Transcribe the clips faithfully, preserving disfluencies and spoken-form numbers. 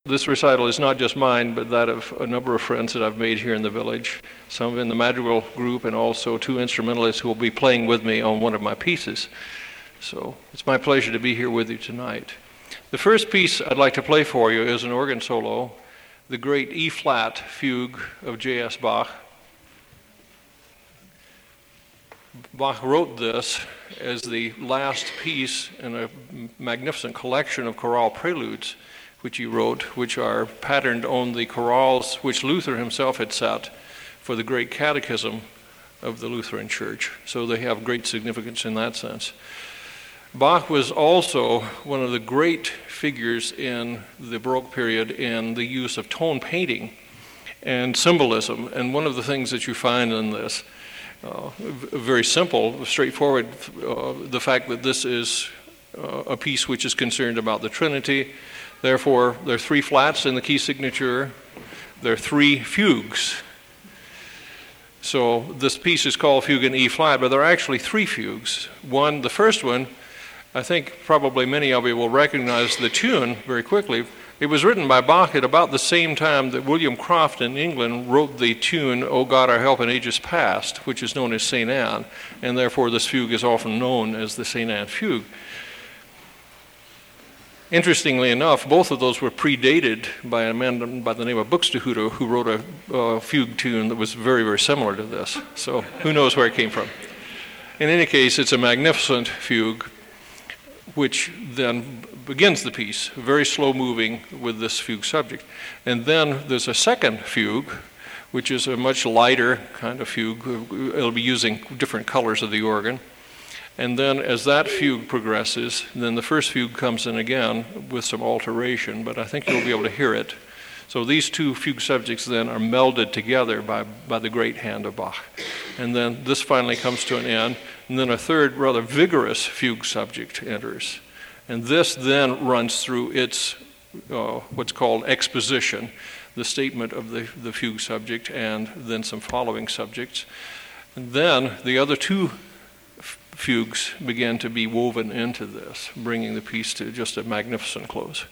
this recital is not just mine, but that of a number of friends that I've made here in the village, some in the madrigal group, and also two instrumentalists who will be playing with me on one of my pieces. So it's my pleasure to be here with you tonight. The first piece I'd like to play for you is an organ solo, the great E-flat fugue of J S Bach. Bach wrote this as the last piece in a magnificent collection of chorale preludes which he wrote, which are patterned on the chorales which Luther himself had set for the great catechism of the Lutheran Church. So they have great significance in that sense. Bach was also one of the great figures in the Baroque period in the use of tone painting and symbolism. And one of the things that you find in this, uh, very simple, straightforward, uh, the fact that this is uh, a piece which is concerned about the Trinity. Therefore, there are three flats in the key signature. There are three fugues. So this piece is called Fugue in E flat, but there are actually three fugues. One, the first one, I think probably many of you will recognize the tune very quickly. It was written by Bach at about the same time that William Croft in England wrote the tune, O God, Our Help in Ages Past, which is known as Saint Anne, and therefore this fugue is often known as the Saint Anne Fugue. Interestingly enough, both of those were predated by a man by the name of Buxtehude, who wrote a uh, fugue tune that was very, very similar to this. So who knows where it came from. In any case, it's a magnificent fugue, which then begins the piece, very slow moving with this fugue subject. And then there's a second fugue, which is a much lighter kind of fugue. It'll be using different colors of the organ. And then as that fugue progresses, then the first fugue comes in again with some alteration, but I think you'll be able to hear it. So these two fugue subjects then are melded together by, by the great hand of Bach. And then this finally comes to an end, and then a third rather vigorous fugue subject enters. And this then runs through its uh, what's called exposition, the statement of the, the fugue subject, and then some following subjects. And then the other two fugues began to be woven into this, bringing the piece to just a magnificent close.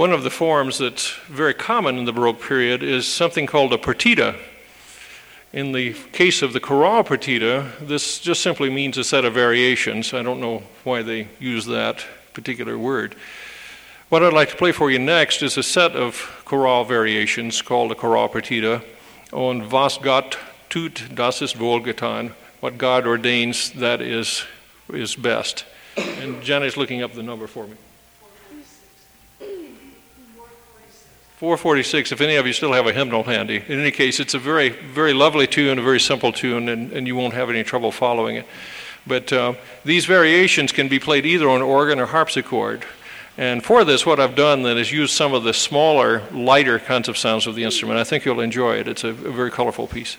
one of the forms that's very common in the Baroque period is something called a partita. In the case of the chorale partita, this just simply means a set of variations. I don't know why they use that particular word. What I'd like to play for you next is a set of chorale variations called a chorale partita on Was Gott tut, das ist wohlgetan. What God ordains, that is, is best. And Jenny's looking up the number for me. four forty-six, if any of you still have a hymnal handy. In any case, it's a very, very lovely tune, a very simple tune, and, and you won't have any trouble following it. But uh, these variations can be played either on organ or harpsichord. And for this, what I've done then is use some of the smaller, lighter kinds of sounds of the instrument. I think you'll enjoy it. It's a, a very colorful piece.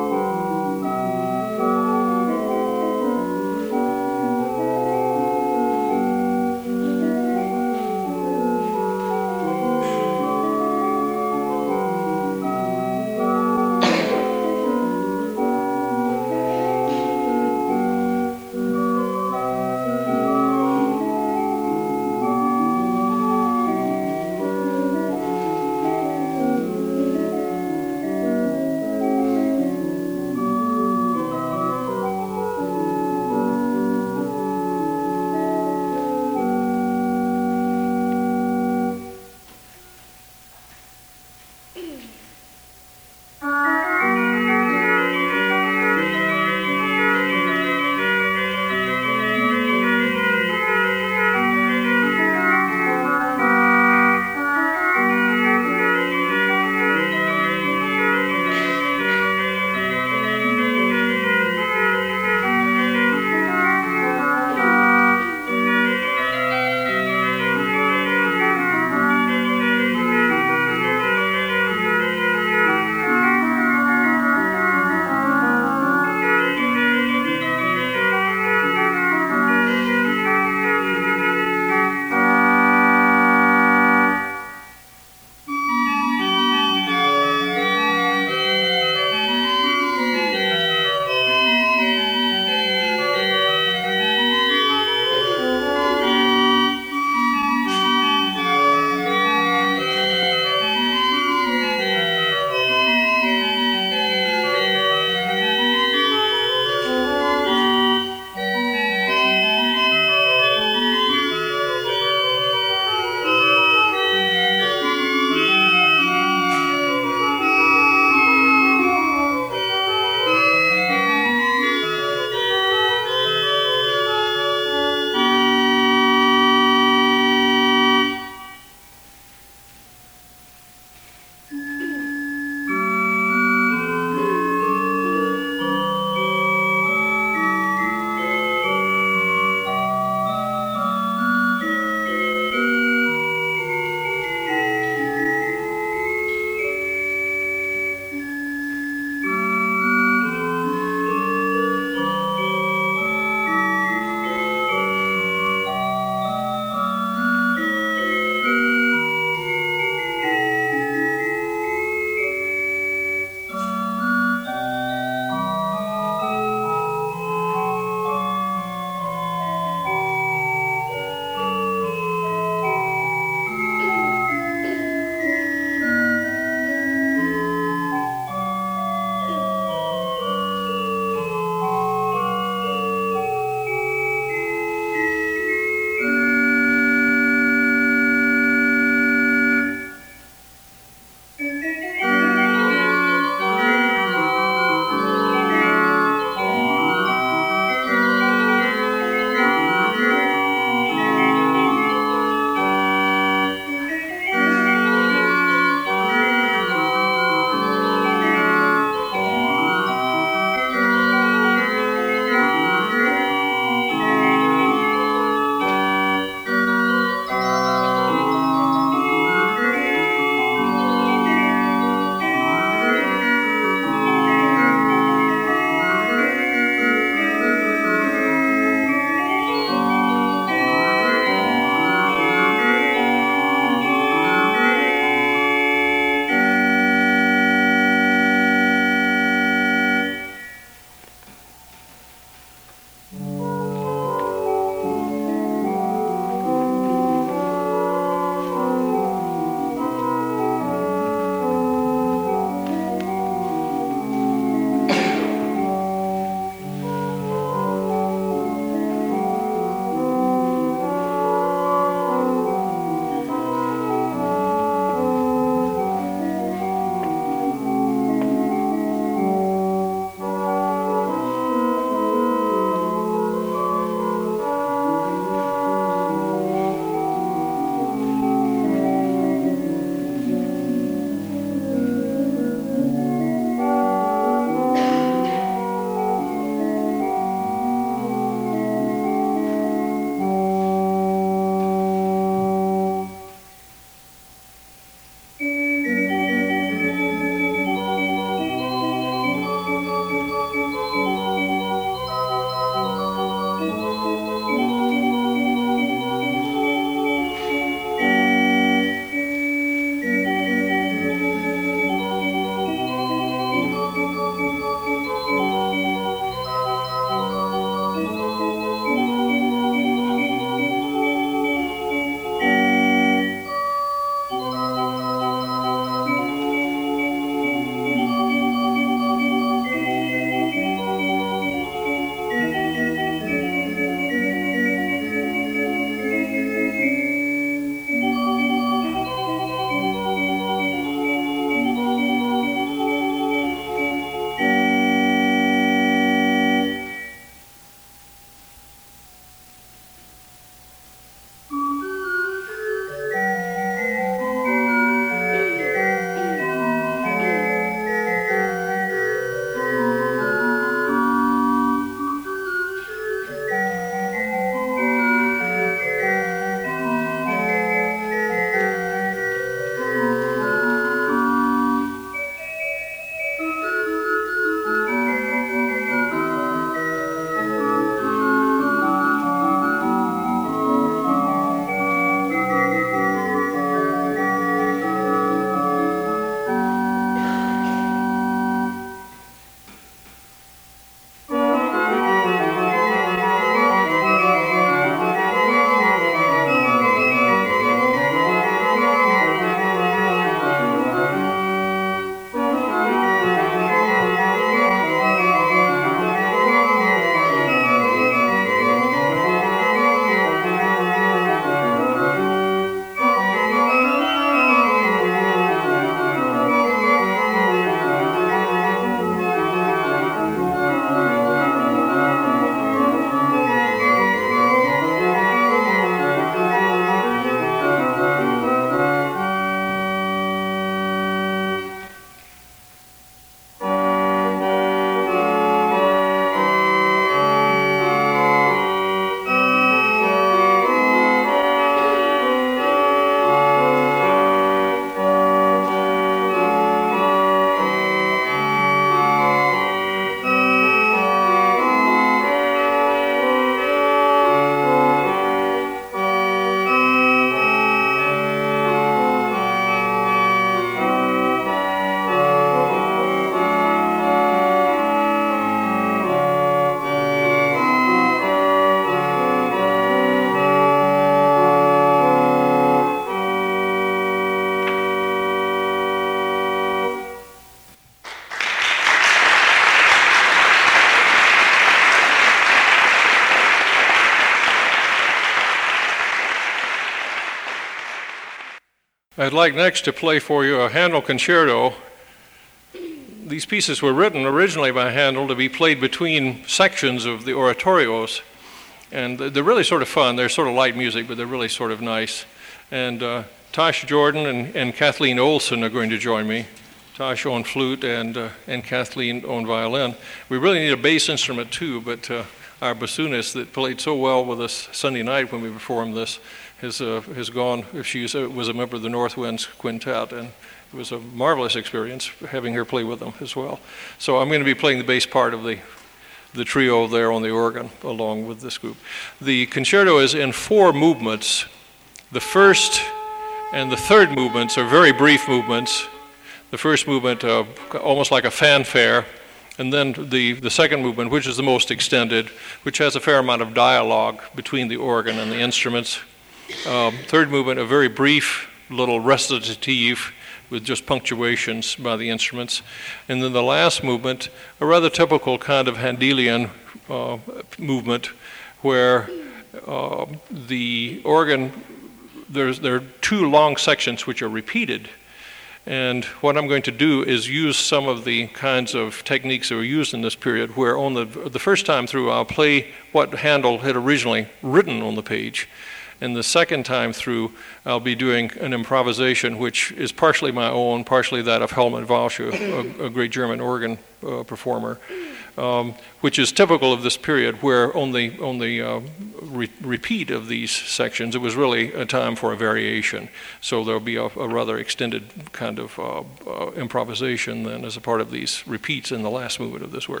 I'd like next to play for you a Handel concerto. These pieces were written originally by Handel to be played between sections of the oratorios, and they're really sort of fun. They're sort of light music, but they're really sort of nice. And uh, Tosh Jordan and, and Kathleen Olson are going to join me. Tosh on flute and uh, and Kathleen on violin. We really need a bass instrument too, but uh, our bassoonist that played so well with us Sunday night when we performed this has uh, has gone. She was a, was a member of the North Winds Quintet, and it was a marvelous experience having her play with them as well. So I'm going to be playing the bass part of the the trio there on the organ along with this group. The concerto is in four movements. The first and the third movements are very brief movements. The first movement uh, almost like a fanfare, and then the, the second movement, which is the most extended, which has a fair amount of dialogue between the organ and the instruments. Um, third movement, a very brief little recitative with just punctuations by the instruments. And then the last movement, a rather typical kind of Handelian uh, movement where uh, the organ, there's, there are two long sections which are repeated. And what I'm going to do is use some of the kinds of techniques that were used in this period, where on the, the first time through I'll play what Handel had originally written on the page. And the second time through, I'll be doing an improvisation which is partially my own, partially that of Helmut Walsche, a, a great German organ uh, performer, um, which is typical of this period, where on the, on the uh, re- repeat of these sections, it was really a time for a variation. So there'll be a, a rather extended kind of uh, uh, improvisation then as a part of these repeats in the last movement of this work.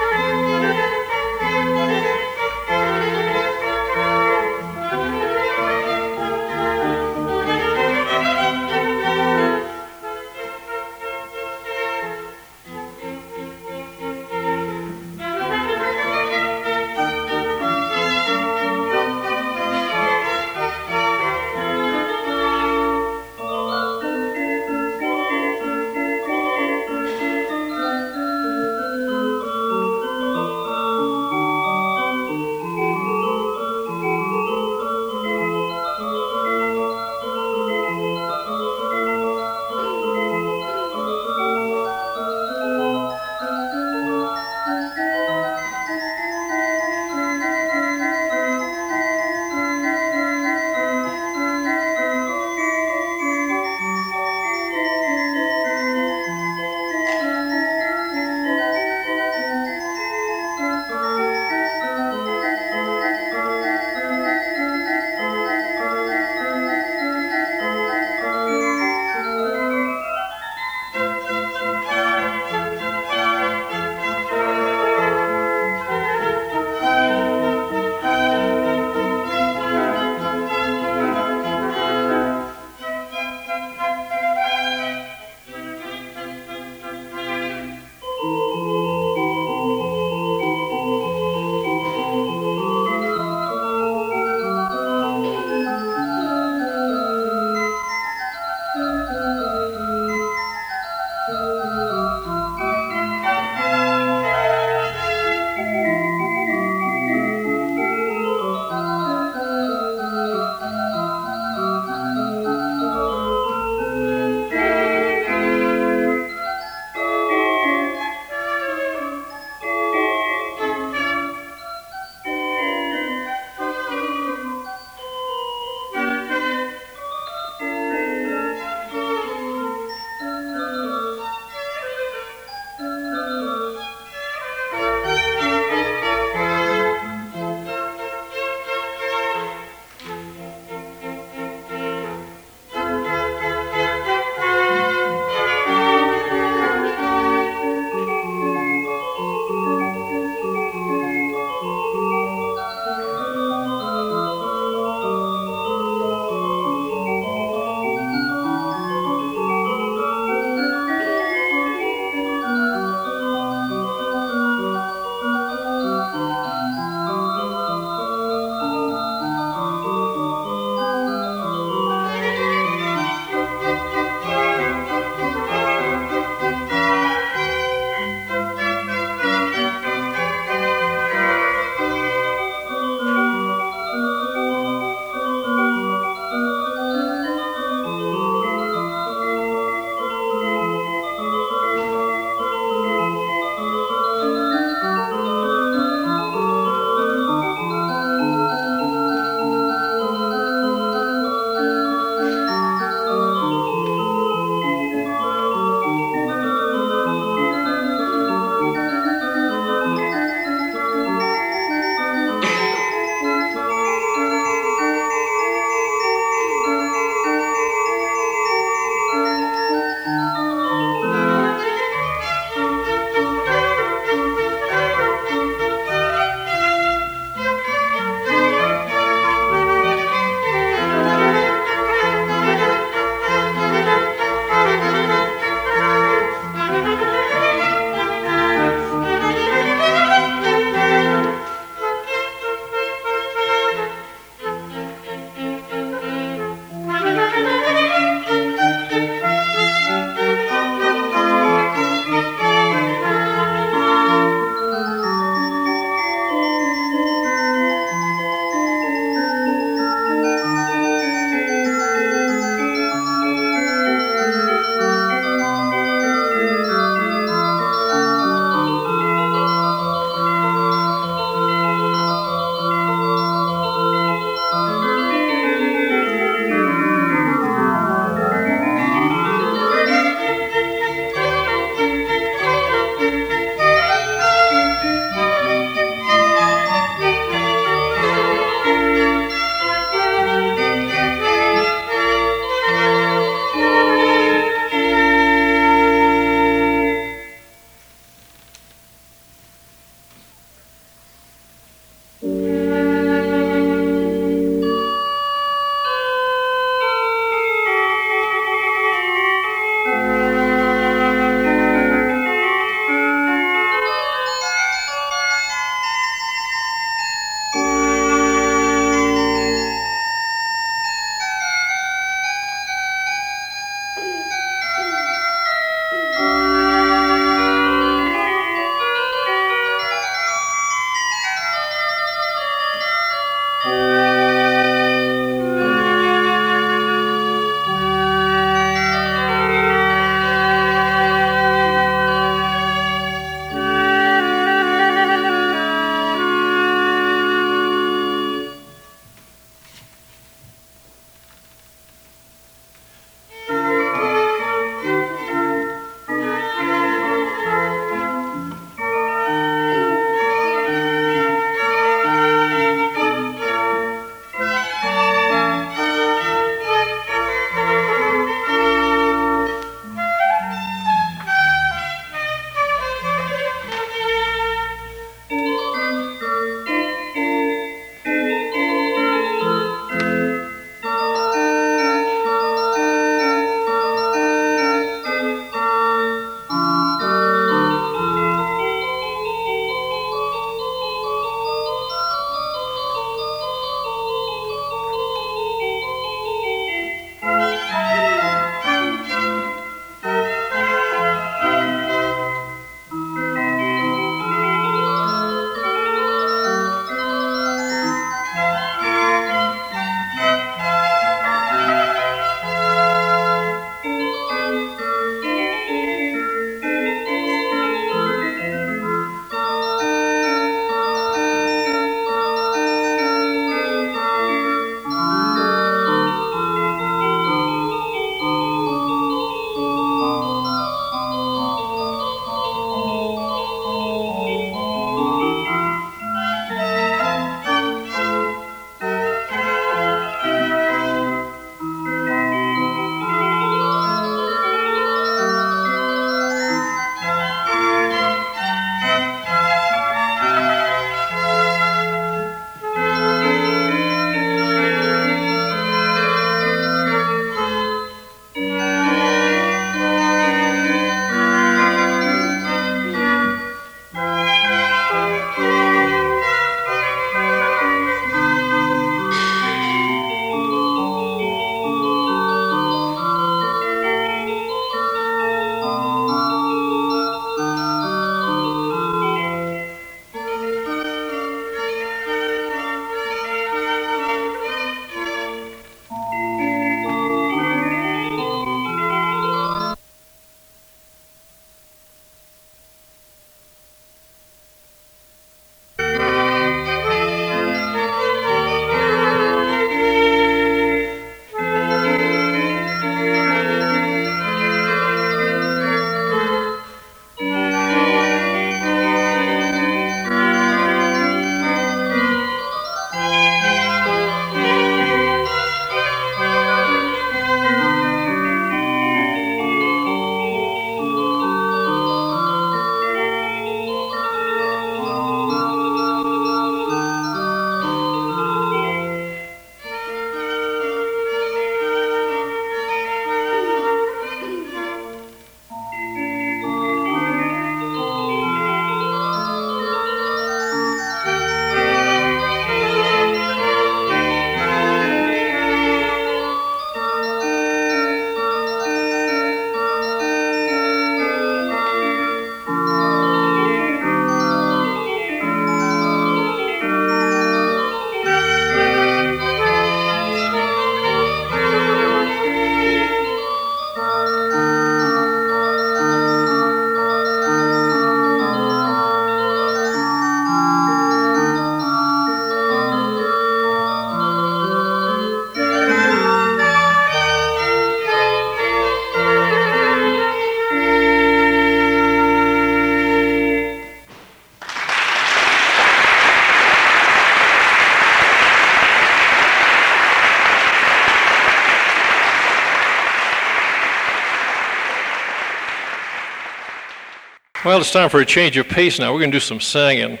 Well, it's time for a change of pace now. We're going to do some singing.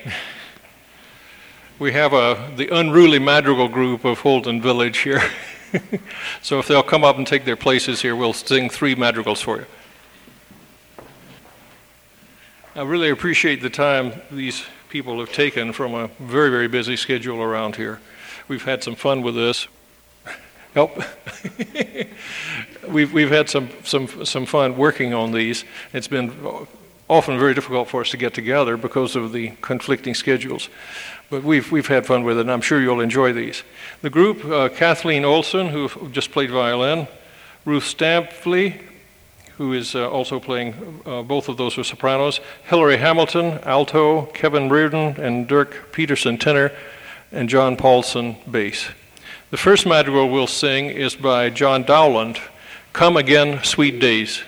We have a, the unruly madrigal group of Holden Village here. So if they'll come up and take their places here, we'll sing three madrigals for you. I really appreciate the time these people have taken from a very, very busy schedule around here. We've had some fun with this. Help. we've we've had some some some fun working on these. It's been often very difficult for us to get together because of the conflicting schedules. but we've we've had fun with it, and I'm sure you'll enjoy these. The group: uh, Kathleen Olson, who just played violin, Ruth Stampley, who is uh, also playing, uh, both of those are sopranos, Hilary Hamilton, alto, Kevin Reardon and Dirk Peterson, tenor, and John Paulson, bass. The first madrigal we'll sing is by John Dowland, Come Again, Sweet Days.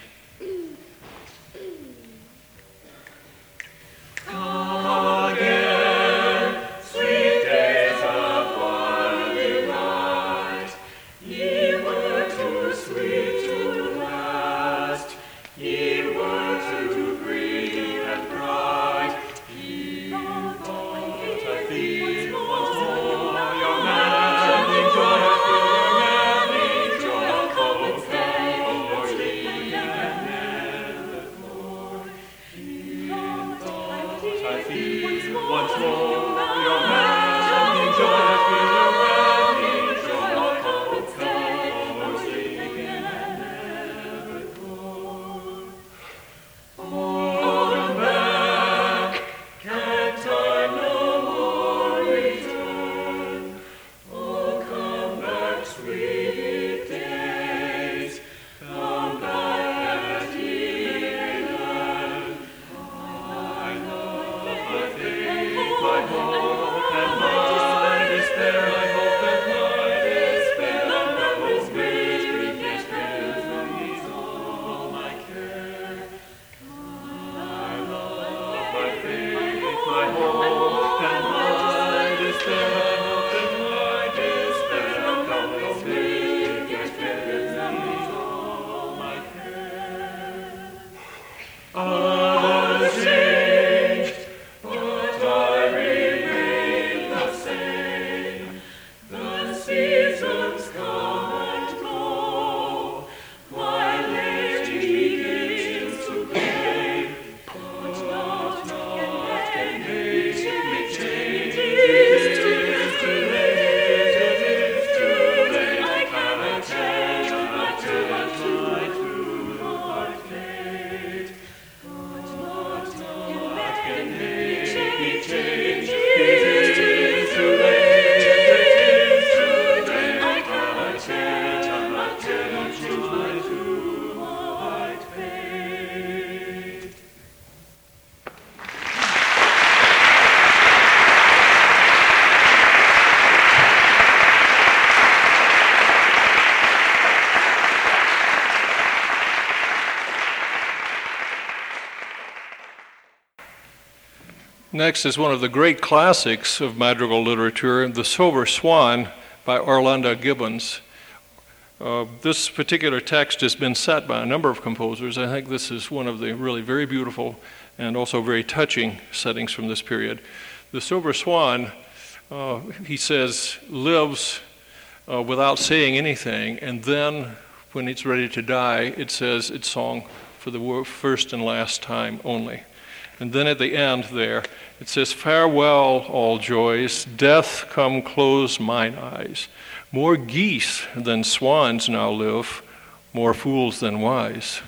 Next is one of the great classics of madrigal literature, The Silver Swan by Orlando Gibbons. Uh, this particular text has been set by a number of composers. I think this is one of the really very beautiful and also very touching settings from this period. The Silver Swan, uh, he says, lives uh, without saying anything, and then when it's ready to die, it says it's song for the first and last time only. And then at the end there, it says, farewell, all joys, death come close mine eyes. More geese than swans now live, more fools than wise.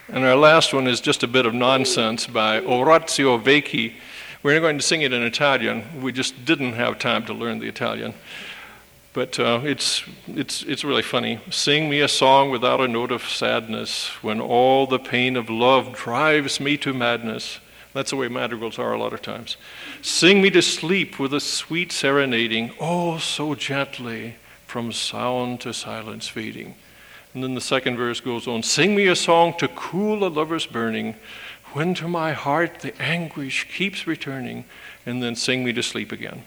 And our last one is just a bit of nonsense by Orazio Vecchi. We're going to sing it in Italian. We just didn't have time to learn the Italian. But uh, it's, it's, it's really funny. Sing me a song without a note of sadness, when all the pain of love drives me to madness. That's the way madrigals are a lot of times. Sing me to sleep with a sweet serenading, oh, so gently, from sound to silence fading. And then the second verse goes on, sing me a song to cool a lover's burning, when to my heart the anguish keeps returning, and then sing me to sleep again.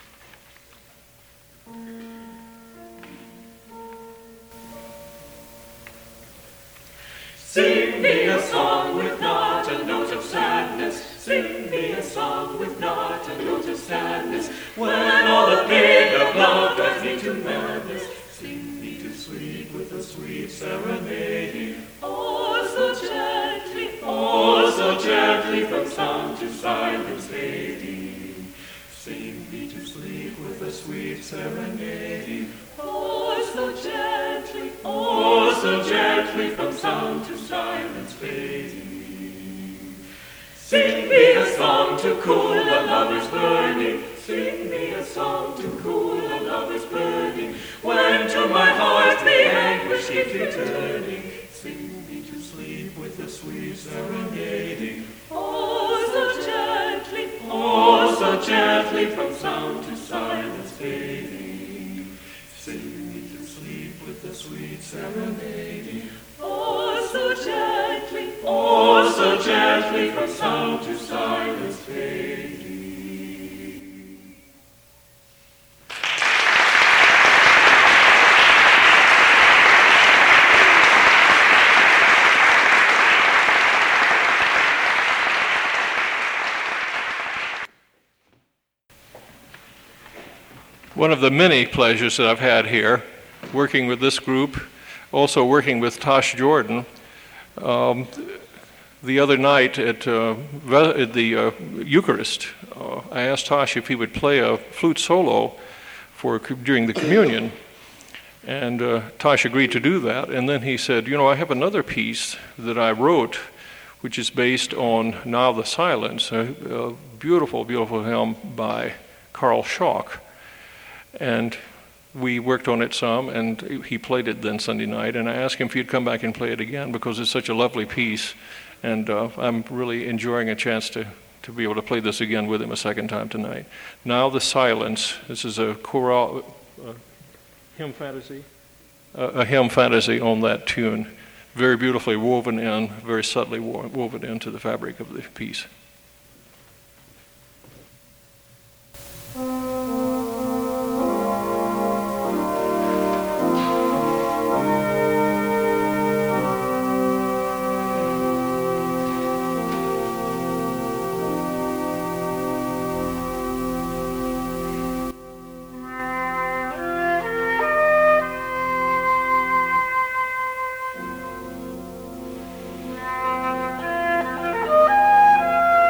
Sing me a song with not a note of sadness. Sing me a song with not a note of sadness. When all the pain of love drives me to madness, sing me to sleep with a sweet serenading. Oh, so gently, oh, so gently, from sound to silence fading. Sing me to sleep with a sweet serenading. Oh, so gently, oh, so gently, from sound to silence fading. Sing me a song to cool a lover's burning. Sing me a song to cool a lover's burning. When to my heart the anguish keeps returning, sing me to sleep with a sweet serenading. Oh, so gently, oh, so gently, from sound to silence fading. Sing me to sleep with a sweet serenading. Oh, so gently, oh, so gently, from sound to silence fading. One of the many pleasures that I've had here, working with this group, also working with Tosh Jordan, um, the other night at, uh, at the uh, Eucharist, uh, I asked Tosh if he would play a flute solo for during the communion, and uh, Tosh agreed to do that. And then he said, you know, I have another piece that I wrote, which is based on Now the Silence, a, a beautiful, beautiful hymn by Carl Schock. And we worked on it some, and he played it then Sunday night, and I asked him if he'd come back and play it again because it's such a lovely piece, and uh, I'm really enjoying a chance to, to be able to play this again with him a second time tonight. Now the Silence. This is a choral, uh, hymn fantasy, uh, a hymn fantasy on that tune, very beautifully woven in, very subtly wo- woven into the fabric of the piece. Thank you.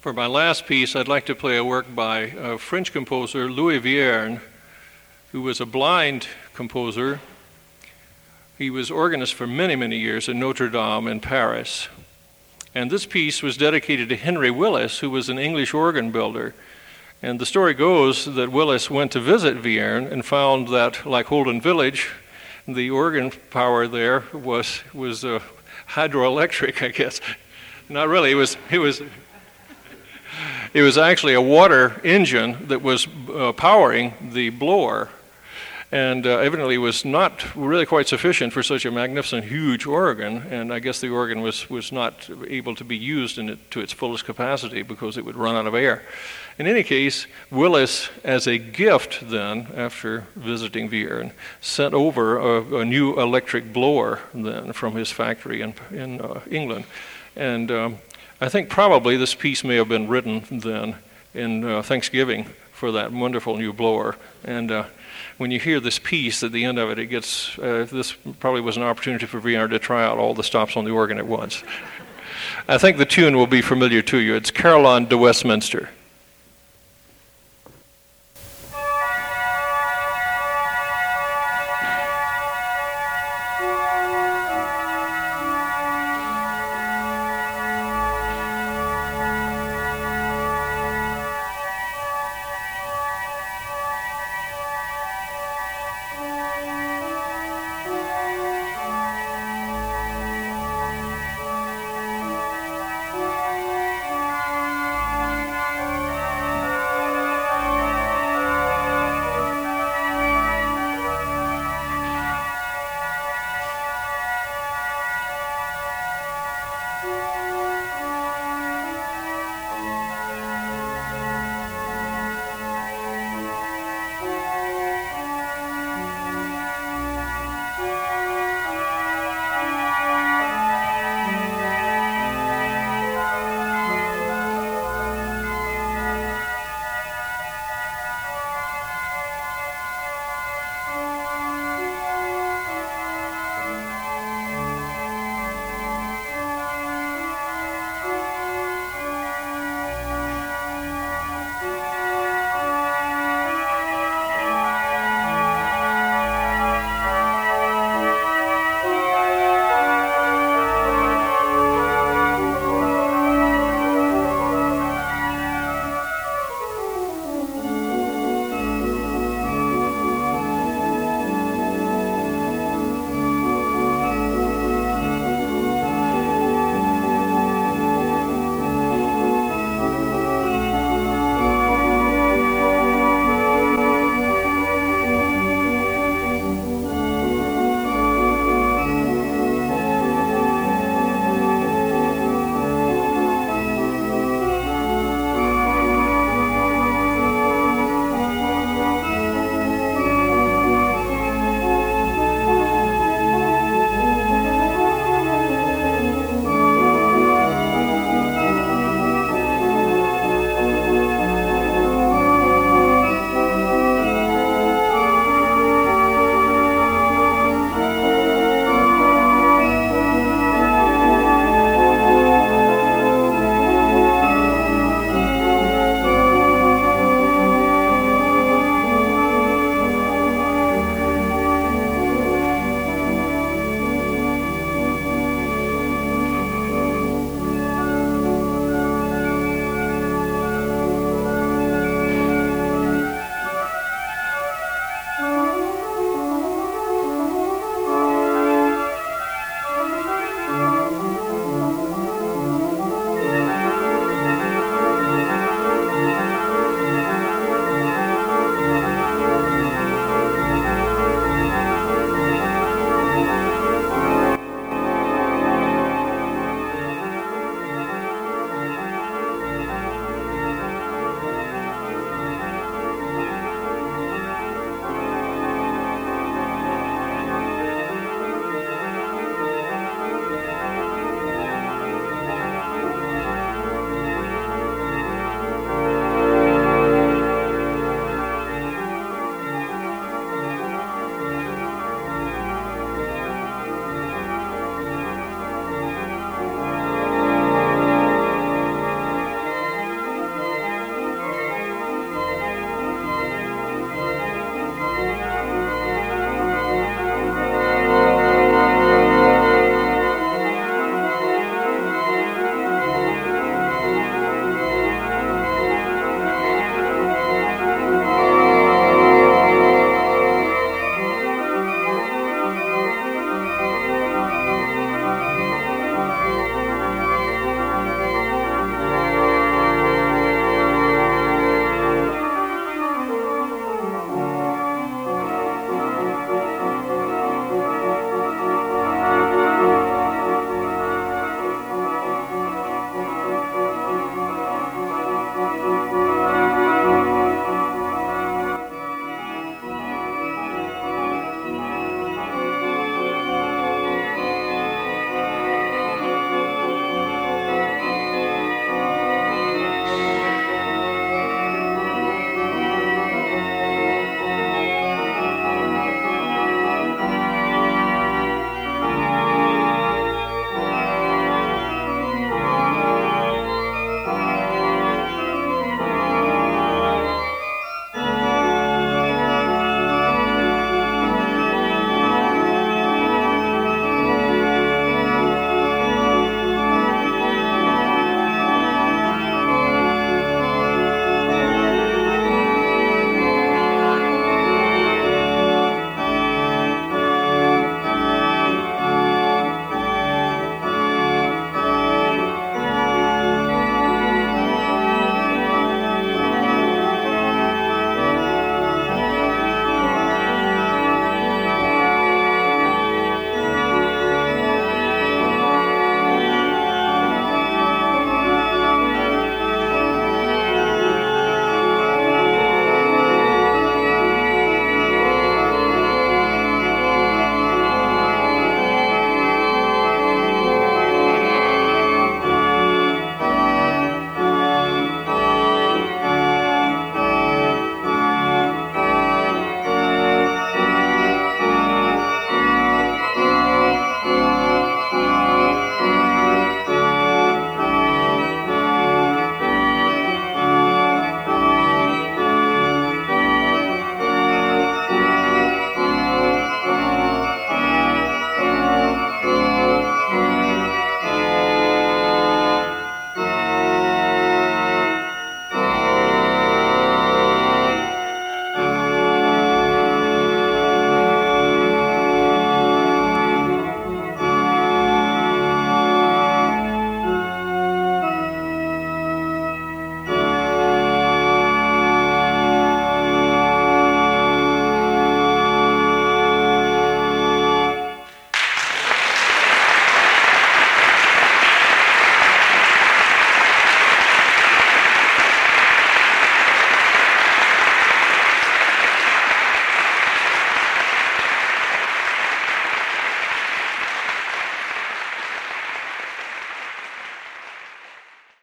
For my last piece, I'd like to play a work by a French composer, Louis Vierne, who was a blind composer. He was organist for many, many years at Notre Dame in Paris. And this piece was dedicated to Henry Willis, who was an English organ builder. And the story goes that Willis went to visit Vierne and found that, like Holden Village, the organ power there was was uh, hydroelectric, I guess. Not really. It was it was it was actually a water engine that was uh, powering the blower, and uh, evidently was not really quite sufficient for such a magnificent, huge organ. And I guess the organ was was not able to be used in it to its fullest capacity because it would run out of air. In any case, Willis, as a gift then, after visiting Vierne, sent over a, a new electric blower then from his factory in, in uh, England. And um, I think probably this piece may have been written then in uh, Thanksgiving for that wonderful new blower. And uh, when you hear this piece at the end of it, it gets, uh, this probably was an opportunity for Vierne to try out all the stops on the organ at once. I think the tune will be familiar to you. It's Caroline de Westminster.